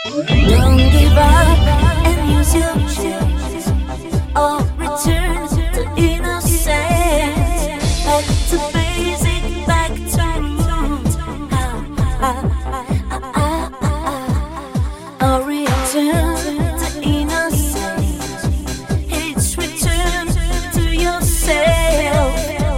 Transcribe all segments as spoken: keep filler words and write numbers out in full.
Don't give up and use your choice, or return to innocence. Back to basic, back to roots. Ah, ah, ah, ah, ah, ah. Or return to innocence. It's return to yourself.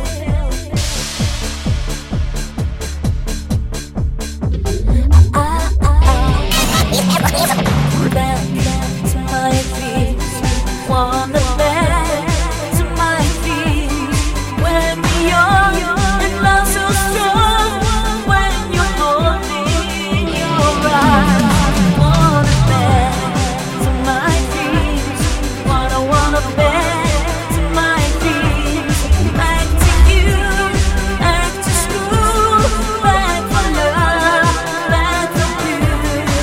Ah, ah, ah. Back to my feet, wanna back to my feet. When you're young and love so strong, when you're holding your eyes, wanna back to my feet, wanna wanna back to my feet. Back to you, back to school, back for love, back for you.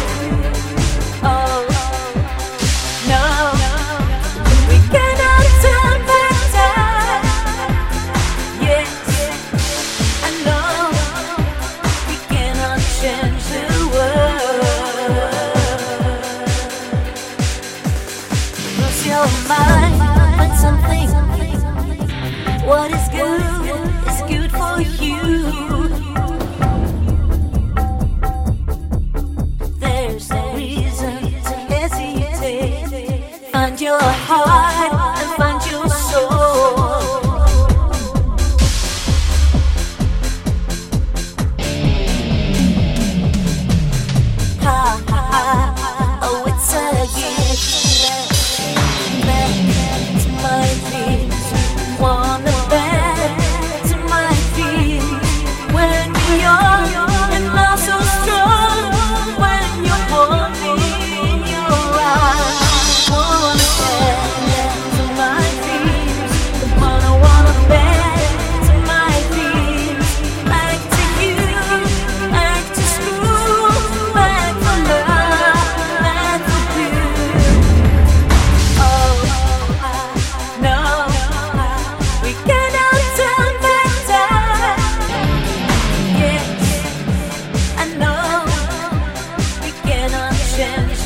Oh no, we cannot turn back time. Yes, I know we cannot change the world. Lose your mind on something. What is good is good for you. There's no reason to hesitate. Find your heart and find your soul. Ha ha ha, oh it's a gift. Back to my feet, wanna back to my feet. When you're young and love so strong, when you're holding your eyes, wanna back to my feet, wanna wanna back to my feet. Back to you, back to school, back for love, back for you. Oh no, we cannot turn back time. Yes, I know we cannot change